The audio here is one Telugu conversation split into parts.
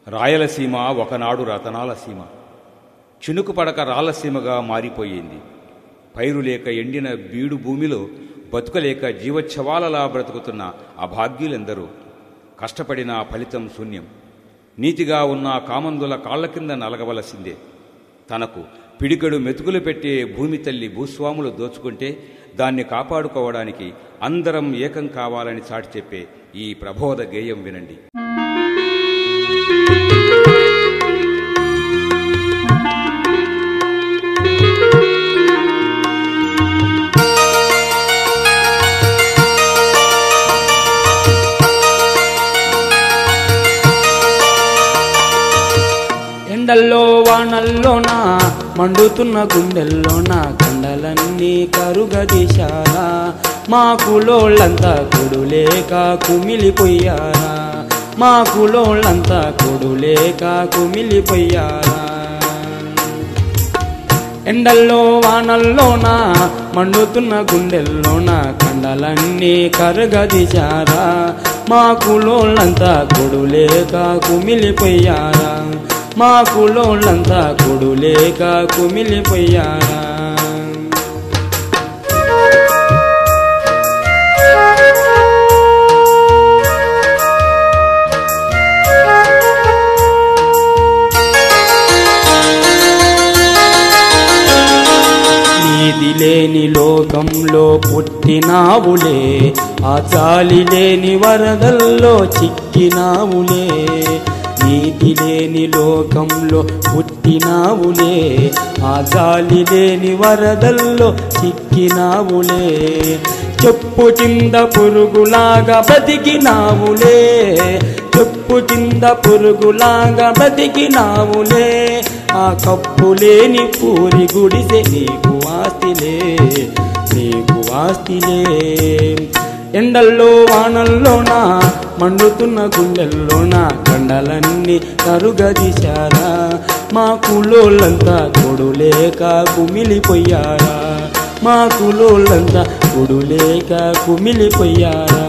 రాయలసీమ ఒకనాడు రతనాల సీమ, చినుకు పడక రాలసీమగా మారిపోయింది. పైరు లేక ఎండిన బీడు భూమిలో బతుకలేక జీవచ్ఛవాలలా బ్రతుకుతున్న అభాగ్యులెందరూ. కష్టపడిన ఫలితం శూన్యం. నీతిగా ఉన్న కామందుల కాళ్ల కింద నలగవలసిందే. తనకు పిడికెడు మెతుకులు పెట్టే భూమి తల్లి భూస్వాములు దోచుకుంటే దాన్ని కాపాడుకోవడానికి అందరం ఏకం కావాలని చాటి చెప్పే ఈ ప్రబోధ గేయం వినండి. ఎండల్లో వానల్లోనా మండుతున్న గుండెల్లోనా కండలన్నీ కరుగదీశారా. మా కులోళ్ళంతా కొడులేక కుమిలిపోయారా. మా కులోళ్ళంతా కొడులేక కుమిలిపోయారా. ఎండల్లో వానల్లోనా మండుతున్న గుండెల్లోనా కండలన్నీ కరుగదీశారా. మా కులోళ్ళంతా కొడులేక కుమిలిపోయారా. మా కులోళ్ళంతా కొడులేక కుమిలిపోయారా. నీతి లేని లోకంలో పుట్టినావులే, ఆ చాలి లేని వరదల్లో చిక్కినావులే. నీతి లేని లోకంలో పుట్టినావులే, ఆ జాలి లేని వరదల్లో చిక్కినావులే. చెప్పు కింద పురుగులాగా బ్రతికినావులే. చెప్పు కింద పురుగులాగా బ్రతికినావులే. ఆ కప్పు లేని పూరి గుడిసె నీకు ఆస్తిలే, నీకు ఆస్తిలే. ఎండల్లో వానల్లోనా మండుతున్న గుండెల్లోనా కండలన్నీ కరుగదీశారా. మా కులోళ్ళంతా కొడులేక కుమిలిపోయారా. మా కులోళ్ళంతా కొడులేక కుమిలిపోయారా.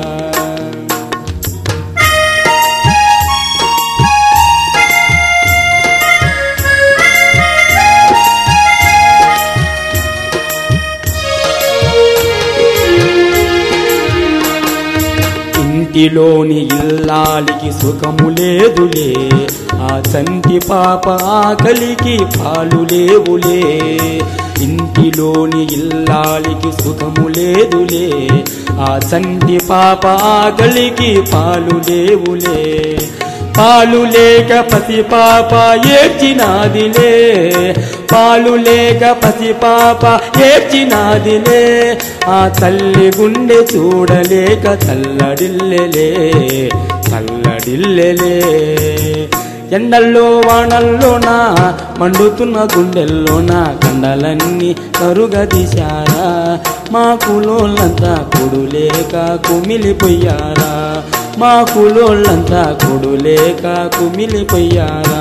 ఇంటిలోని ఇల్లాలికి సుఖము లేదులే, ఆ చంటి పాప ఆకలికి పాలు లేవులే. ఇంటిలోని ఇల్లాలికి సుఖము లేదులే, ఆ చంటి పాప ఆకలికి పాలు లేవులే. పాలు లేక పసి పాప ఏడ్చినాదిలే. పాలు లేక పసి పాప ఏడ్చినాదిలే. ఆ తల్లి గుండె చూడలేక తల్లడిల్లెలే, తల్లడిల్లెలే. ఎండల్లో వానల్లోనా మండుతున్న గుండెల్లోనా కండలన్నీ కరుగదీశారా. మా కులోళ్ళంతా కొడులేక కుమిలిపోయారా. మా కులోళ్ళంతా కొడులేక కుమిలిపోయారా.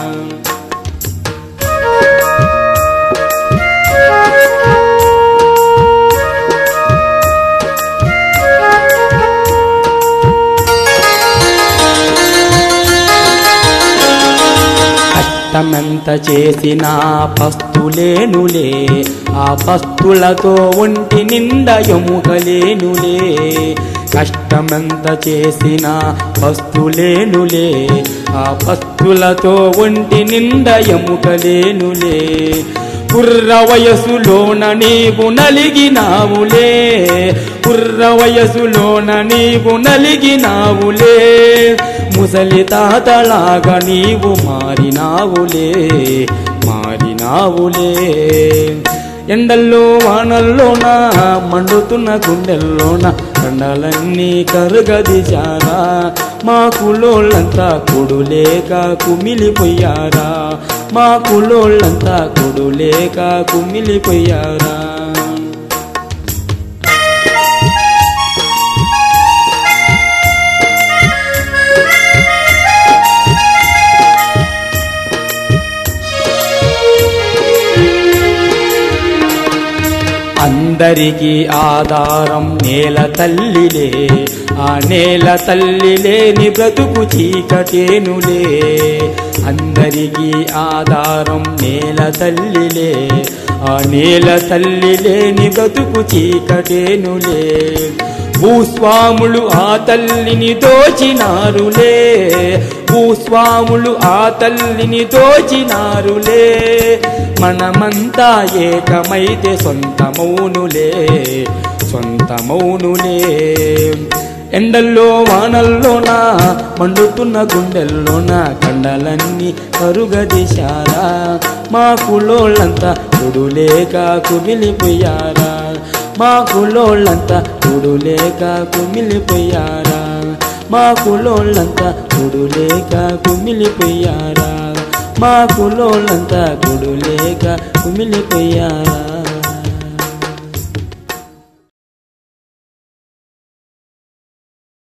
కష్టమెంత చేసినా పస్తులేనులే, ఆ పస్తులతో ఒంటి నిండా ఎముకలేనులే. కష్టమెంత చేసినా పస్తులేనులే, ఆ పస్తులతో ఒంటి నిండా ఎముకలేనులే. కుర్ర వయసులోన నీవు నలిగినావులే. కుర్ర వయసులోన నీవు నలిగినావులే. ముసలి తాతలాగా నీవు మారినావులే, మారినావులే. ఎండల్లో వానల్లోనా మండుతున్న గుండెల్లోన కండలన్నీ కరుగదీశారా. మా కులోళ్ళంతా కొడులేక కుమిలిపోయారా. మా కులోళ్ళంతా కొడులేక కుమిలిపోయారా. అందరికీ ఆధారం నేల తల్లిలే, ఆ నేల తల్లి లేని బ్రతుకు చీకటేనులే, అందరికీ ఆధారం నేల తల్లిలే, ఆ నేల తల్లి లేని బ్రతుకు చీకటేనులే. భూస్వాములు ఆ తల్లిని దోచినారులే, భూస్వాములు ఆ తల్లిని దోచినారులే, మనమంతా ఏకమైతే సొంతమౌనులే, సొంతమౌనులే. ఎండల్లో వానల్లోన మండుతున్న గుండెల్లోన కండలన్నీ కరుగదీశారా, మా కులోళ్ళంతా కుడులేక కుమిలిపోయారా, మా కులోళ్ళంతా కుడులేక కుమిలిపోయారా, మా కులోళ్ళంతా కుడులేక కుమిలిపోయారా, మా కులోళ్ళంతా కుడులేక కుమిలిపోయారా.